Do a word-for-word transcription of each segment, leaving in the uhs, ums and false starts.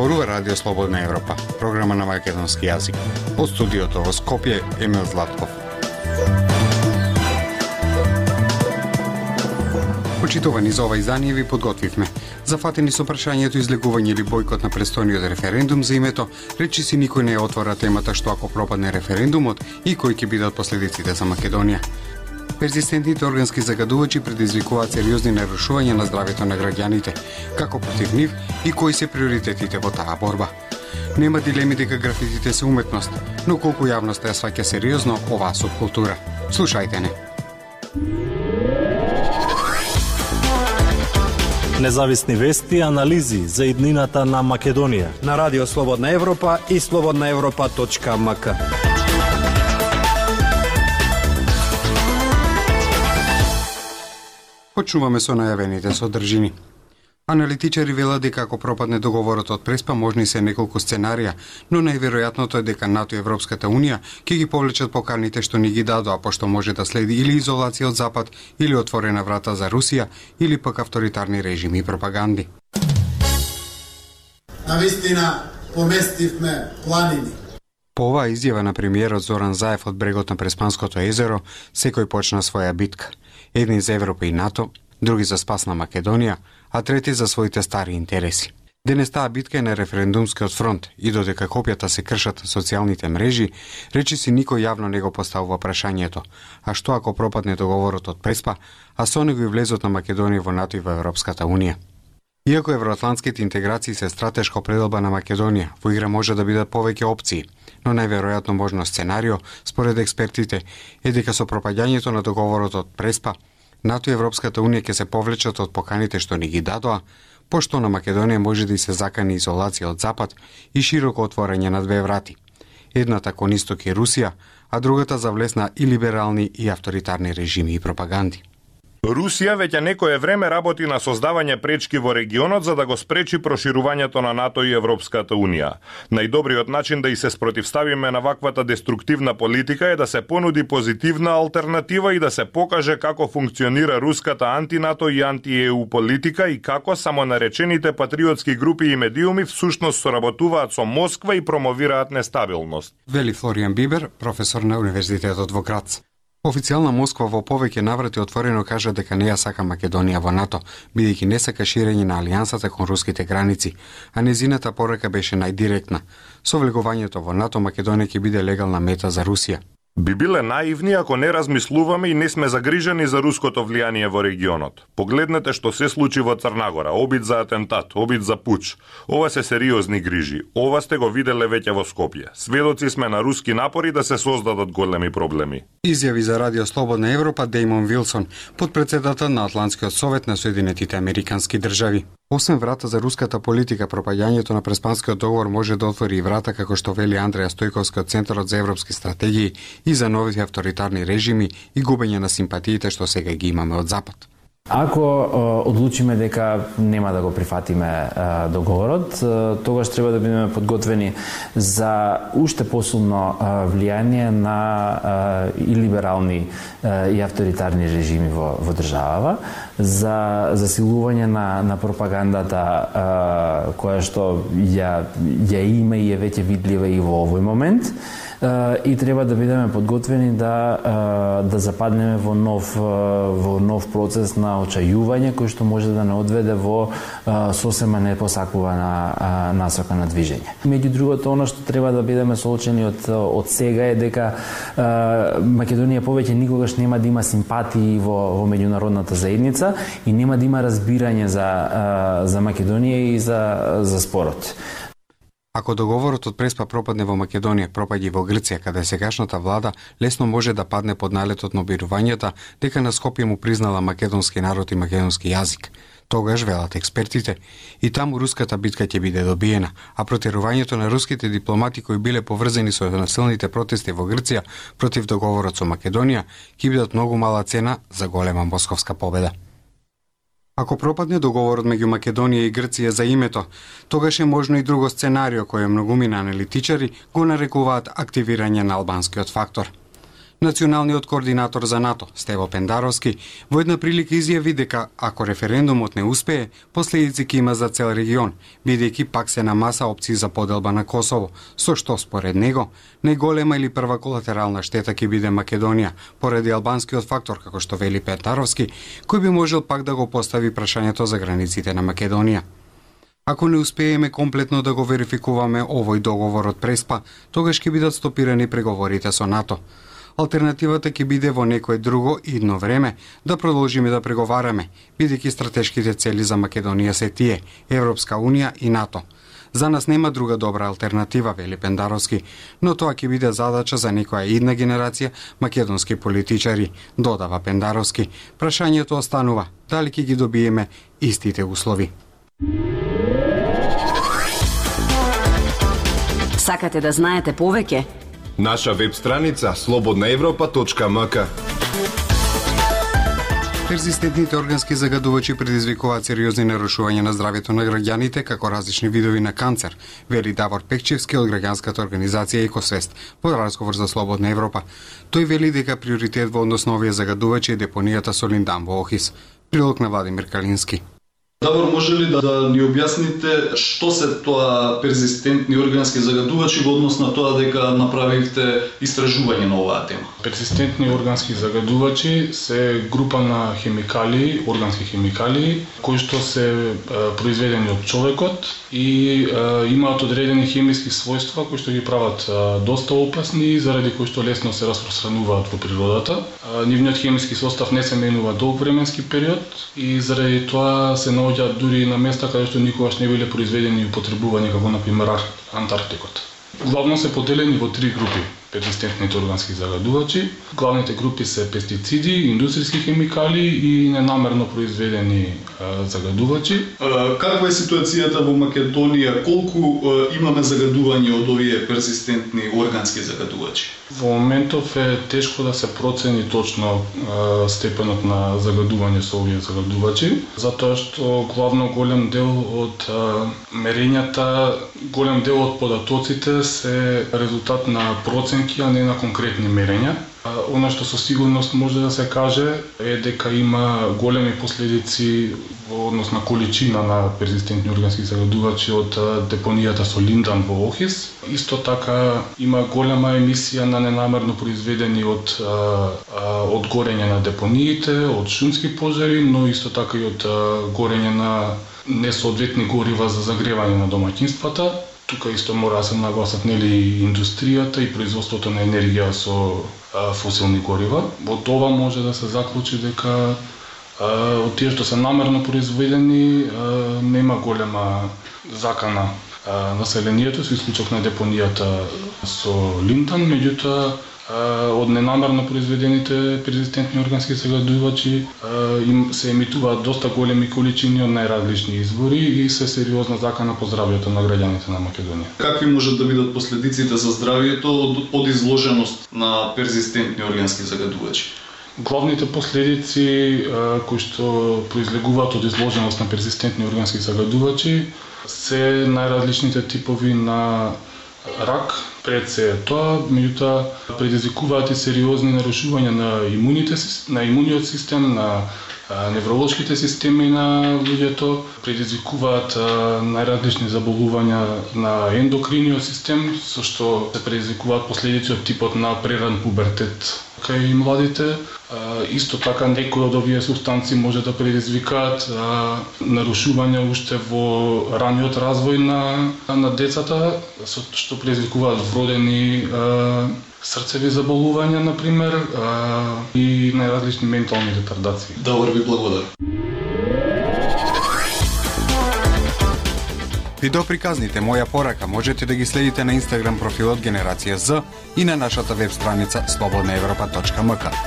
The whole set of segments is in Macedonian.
зборува Радио Слободна Европа, програма на македонски јазик. Од студиото во Скопје, Емил Златков. Почитувани за ова издание ви подготвивме. Зафатени со прашањето излегување или бојкот на престојниот референдум за името, речи си никој не отвора темата што ако пропадне референдумот и кои ќе бидат последиците за Македонија. Перзистентните органски загадувачи предизвикуваат сериозни нарушувања на здравјето на граѓаните, како против нив и кои се приоритетите во таа борба. Нема дилеми дека графитите се уметност, но колку јавноста ја сваќа сериозно оваа субкултура. Слушајте не. Независни вести и анализи за иднината на Македонија на Радио Слободна Европа и слободна европа точка ем ка. Почнуваме со најавените содржини. Аналитичари велат дека ако пропадне договорот од Преспа, можни се неколку сценарија, но најверојатното е дека НАТО и Европската Унија ќе ги повлечат поканите што ни ги дадоа, пошто може да следи или изолација од Запад, или отворена врата за Русија, или пак авторитарни режими и пропаганди. Навистина поместивме планини. По оваа изјава на премиерот Зоран Заев од брегот на Преспанското езеро, секој почна своја битка. Едни за Европа и НАТО, други за спас на Македонија, а трети за своите стари интереси. Денес таа битка е на референдумскиот фронт и додека копјата се кршат социјалните мрежи, речи си никој јавно не го поставува прашањето, а што ако пропадне договорот од Преспа, а со него и влезот на Македонија во НАТО и во Европската Унија. Иако евроатлантските интеграции се стратешка определба на Македонија, во игра може да бидат повеќе опции, но најверојатно можно сценарио, според експертите, е дека со пропаѓањето на договорот од Преспа, НАТО и Европската Унија ќе се повлечат од поканите што ни ги дадоа, пошто на Македонија може да и се закани изолација од Запад и широко отворање на две врати. Едната кон Исток и Русија, а другата за влез на и либерални и авторитарни режими и пропаганди. Русија веќе некое време работи на создавање пречки во регионот за да го спречи проширувањето на НАТО и Европската Унија. Најдобриот начин да и се спротивставиме на ваквата деструктивна политика е да се понуди позитивна алтернатива и да се покаже како функционира руската анти-НАТО и анти-е у политика и како само наречените патриотски групи и медиуми всушност соработуваат со Москва и промовираат нестабилност. Вели Флориан Бибер, професор на Универзитетот во Грац. Официјална Москва во повеќе наврати отворено кажа дека не ја сака Македонија во НАТО, бидејќи не сака ширење на алијансата кон руските граници, а незината порака беше најдиректна. Со влегувањето во НАТО Македонија ќе биде легална мета за Русија. Би биле наивни ако не размислуваме и не сме загрижени за руското влијание во регионот. Погледнете што се случи во Црнагора, обид за атентат, обид за пуч. Ова се сериозни грижи. Ова сте го виделе веќе во Скопје. Сведоци сме на руски напори да се создадат големи проблеми. Изјави за Радио Слободна Европа Дејмон Вилсон, подпредседател на Атлантскиот совет на Соединетите Американски држави. Освен врата за руската политика, пропаѓањето на Преспанскиот договор може да отвори и врата, како што вели Андреја Стојковска од Центарот за европски стратегии, и за новите авторитарни режими и губење на симпатиите што сега ги имаме од Запад. Ако е, одлучиме дека нема да го прифатиме е, договорот, е, тогаш треба да бидеме подготвени за уште посилно е, влијание на е, и либерални е, и авторитарни режими во, во државава, за засилување на, на пропагандата е, која што ја, ја има и е веќе видлива и во овој момент, и треба да бидеме подготвени да да западнеме во нов во нов процес на очајување кој што може да не одведе во сосема непосакувана насока на движење. Меѓу другото, она што треба да бидеме соочени од од сега е дека Македонија повеќе никогаш нема да има симпатии во во меѓународната заедница и нема да има разбирање за за Македонија и за за спорот. Ако договорот од Преспа пропадне во Македонија, пропаѓа и во Грција, каде сегашната влада лесно може да падне под налетот на обвинувањата дека на Скопје му признала македонски народ и македонски јазик. Тогаш, велат експертите, и таму руската битка ќе биде добиена, а протерувањето на руските дипломати кои биле поврзани со насилните протести во Грција против договорот со Македонија ќе бидат многу мала цена за голема московска победа. Ако пропадне договорот меѓу Македонија и Грција за името, тогаш е можно и друго сценарио кое многумина аналитичари го нарекуваат активирање на албанскиот фактор. Националниот координатор за НАТО, Стево Пендаровски, во една прилика изјави дека ако референдумот не успее, последици ќе има за цел регион, бидејќи пак се на маса опции за поделба на Косово, со што според него најголема или прва колатерална штета ќе биде Македонија, поради албанскиот фактор, како што вели Пендаровски, кој би можел пак да го постави прашањето за границите на Македонија. Ако не успееме комплетно да го верификуваме овој договор од Преспа, тогаш ќе бидат стопирани преговорите со НАТО. Алтернативата ќе биде во некое друго идно време да продолжиме да преговараме, бидејќи стратешките цели за Македонија се тие, Европска Унија и НАТО. За нас нема друга добра алтернатива, вели Пендаровски, но тоа ќе биде задача за некоја идна генерација македонски политичари, додава Пендаровски. Прашањето останува, дали ќе ги добиеме истите услови. Сакате да знаете повеќе? Наша веб страница слободна европа точка ем ка. Перзистентните органски загадувачи предизвикуваат сериозни нарушувања на здравјето на граѓаните, како различни видови на канцер, вели Давор Пекчевски од граѓанската организација Екосвест во разговор за Слободна Европа. Тој вели дека приоритет во однос на овие загадувачи е депонијата со линдан во Охрид. Прилог на Владимир Калински. Давор, може ли да, да ни објасните што се тоа перзистентни органски загадувачи во однос на тоа дека направивте истражување на оваа тема? Перзистентни органски загадувачи се група на хемикалии, органски хемикалии, кои што се е, произведени од човекот и е, имаат одредени хемиски својства кои што ги прават е, доста опасни, заради кои што лесно се распространуваат во природата. Е, нивниот хемиски состав не се менува долг временски период и заради тоа се наоѓаат дури на места каде што никогаш не биле произведени и употребувани, како на пример Антарктикот. Главно се поделени во три групи перзистентните органски загадувачи. Главните групи се пестициди, индустријски хемикалии и ненамерно произведени а, загадувачи. А, каква е ситуацијата во Македонија? Колку а, имаме загадување од овие перзистентни органски загадувачи? Во моментов е тешко да се процени точно а, степенот на загадување со овие загадувачи, затоа што главно голем дел од а, мерењата, голем дел од податоците се резултат на проценки, а не на конкретни мерења. Оно што со сигурност може да се каже е дека има големи последици во однос на количина на перзистентни органски загадувачи од депонијата со линдан во Охрид. Исто така има голема емисија на ненамерно произведени од, од горење на депониите, од шумски пожари, но исто така и од горење на несоодветни горива за загревање на домаќинствата. Тука исто мора да се нагласат нели индустријата и производството на енергија со а, фосилни горива. Од ова може да се заклучи дека а, од тие што се намерно произведени а, нема голема закана а, населението, со исклучок на депонијата со линдан, меѓутоа од ненамерно произведените перзистентни органски загадувачи им се емитуваат доста големи количини од најразлични извори и се сериозна закана по здравјето на граѓаните на Македонија. Какви можат да бидат последиците за здравјето од, од изложеност на перзистентни органски загадувачи? Главните последици кои што произлегуваат од изложеност на перзистентни органски загадувачи се најразличните типови на рак, пред се е тоа, меѓутоа предизвикуваат и сериозни нарушувања на имуните, на имуниот систем, на невролошките системи на луѓето, предизвикуваат најразлични заболувања на ендокриниот систем, со што се предизвикуваат последици од типот на преран пубертет кај младите. Исто така некои од овие субстанции може да предизвикаат нарушувања уште во раниот развој на, на децата, со што предизвикуваат вродени срцеви заболувања, например, и најразлични ментални ретардации. Добро, ви благодарам. Видеоприказните Моја порака можете да ги следите на Инстаграм профилот Генерација З и на нашата веб страница слободна европа точка ем ка.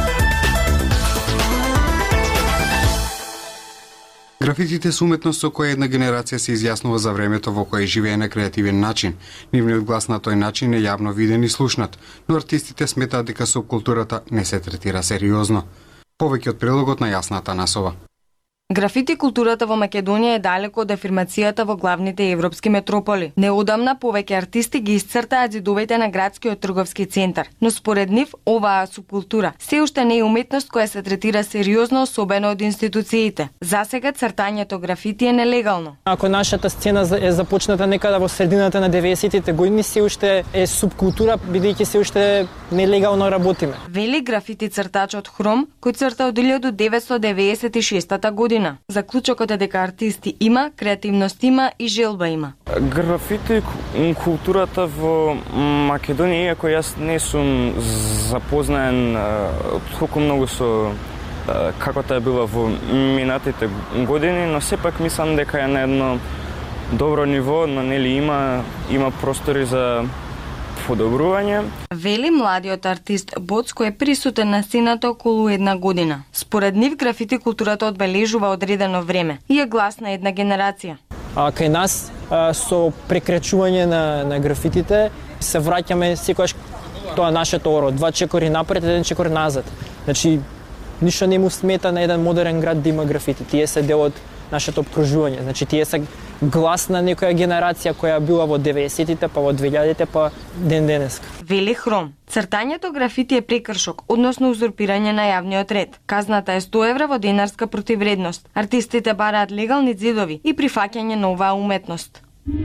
Графитите се уметност со која една генерација се изјаснува за времето во кое живее на креативен начин. Нивниот глас на тој начин е јавно виден и слушнат, но артистите сметаат дека субкултурата не се третира сериозно. Повеќе од прилогот на Јасна Атанасова. Графити културата во Македонија е далеко од афирмацијата во главните европски метрополи. Неодамна повеќе артисти ги исцртаа ѕидовите на градскиот трговски центар, но според нив оваа субкултура се уште не е уметност која се третира сериозно, особено од институциите. Засега цртањето графити е нелегално. Ако нашата сцена е започната некада во средината на деветдесетите години, се уште е субкултура, бидејќи се уште нелегално работиме. Вели графити цртачот Хром, кој црта од илјадум деветстотини деветдесет и шеста година. Заклучокот е дека артисти има, креативност има и желба има. Графити културата во Македонија, иако јас не сум запознаен толку многу со како таа била во минатите години, но сепак мислам дека е на едно добро ниво, но нели има има простори за подобрување. Вели младиот артист Боц, кој е присутен на сцената околу една година. Според нив графити културата одбележува одредено време и е глас на една генерација. А кај нас а, со прекрачување на на графитите се враќаме секогаш тоа нашето оро, два чекори напред, еден чекор назад. Значи ништо не му смета на еден модерен град да има графити. Тие се дел од нашето обкружување. Значи тие се глас на некоја генерација која била во деветдесетите, па во две-илјадите, па ден денеска. Вели Хром, цртањето графити е прекршок, односно узурпирање на јавниот ред. Казната е сто евра во денарска противредност. Артистите бараат легални ѕидови и прифаќање на оваа уметност.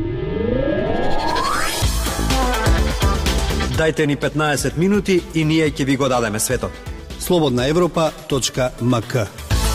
Дајте ни петнаесет минути и ние ќе ви го дадеме светот. слободна европа точка ем ка.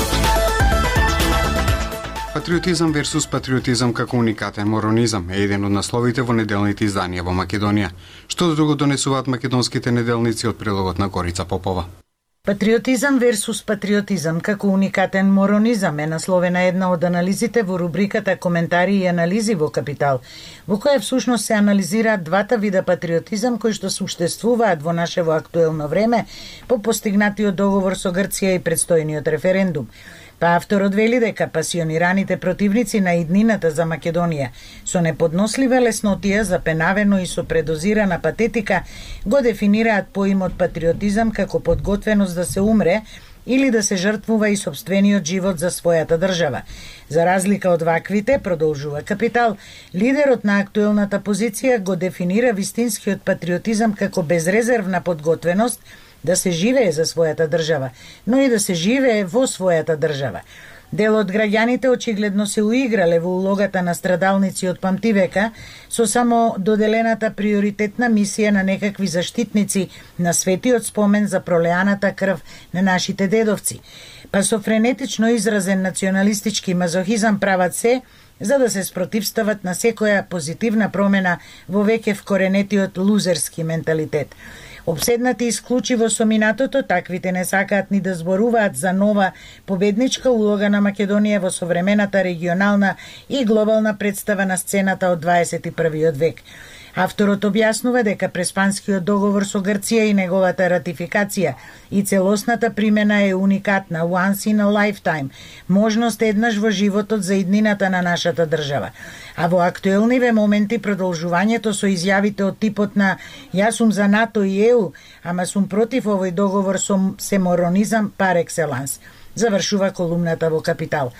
Патриотизам версус патриотизам како уникатен моронизам е еден од насловите во неделните изданија во Македонија. Што друго донесуваат македонските неделници од прилогот на Горица Попова? Патриотизам версус патриотизам како уникатен моронизам е насловена една од анализите во рубриката Коментари и анализи во Капитал, во која всушност се анализираат двата вида патриотизам кои што суштествуваат во нашево актуелно време по постигнатиот договор со Грција и предстојниот референдум. Па авторот вели дека пасионираните противници на иднината за Македонија со неподнослива леснотија, запенавено и со предозирана патетика го дефинираат поимот патриотизам како подготвеност да се умре или да се жртвува и сопствениот живот за својата држава. За разлика од ваквите, продолжува Капитал, лидерот на актуелната позиција го дефинира вистинскиот патриотизам како безрезервна подготвеност да се живее за својата држава, но и да се живее во својата држава. Дел од граѓаните очигледно се уиграле во улогата на страдалници од памтивека со само доделената приоритетна мисија на некакви заштитници на светиот спомен за пролеаната крв на нашите дедовци. Па со френетично изразен националистички мазохизам прават се за да се спротивстават на секоја позитивна промена во веќе вкоренетиот лузерски менталитет. Обседнати исклучиво со минатото, таквите не сакаат ни да зборуваат за нова победничка улога на Македонија во современата регионална и глобална представа на сцената од дваесет и првиот век. Авторот објаснува дека преспанскиот договор со Грција и неговата ратификација и целосната примена е уникатна, once in a lifetime, можност еднаш во животот за иднината на нашата држава. А во актуелниве моменти продолжувањето со изјавите од типот на јас сум за НАТО и Е У, ама сум против овој договор со семоронизам пар екселанс. Завршува колумната во Капитал.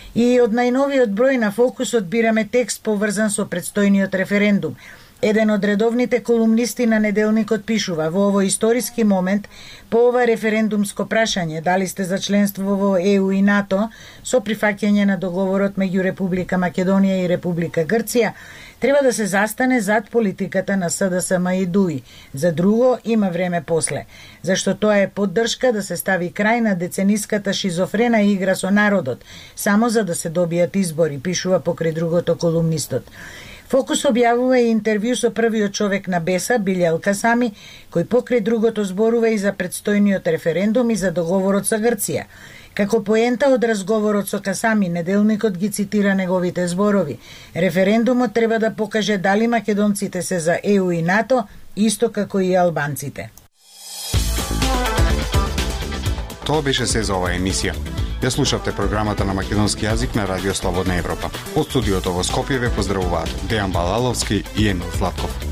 И од најновиот број на Фокусот бираме текст поврзан со предстојниот референдум. Еден од редовните колумнисти на неделникот пишува: во овој историски момент, по ова референдумско прашање, дали сте за членство во Е У и НАТО, со прифаќање на договорот меѓу Република Македонија и Република Грција, треба да се застане зад политиката на С Д С М и Д У И. За друго има време после, зашто тоа е поддршка да се стави крај на децениската шизофрена игра со народот, само за да се добијат избори, пишува покрај другото колумнистот. Фокус објавува и интервју со првиот човек на Беса, Билјал Касами, кој покрај другото зборува и за предстојниот референдум и за договорот со Грција. Како поента од разговорот со Касами, неделникот ги цитира неговите зборови. Референдумот треба да покаже дали македонците се за Е У и НАТО, исто како и албанците. Тоа беше се за оваа емисија. Ја слушавте програмата на македонски јазик на Радио Слободна Европа. Од студиото во Скопје ве поздравуваат Дејан Балаловски и Емил Златков.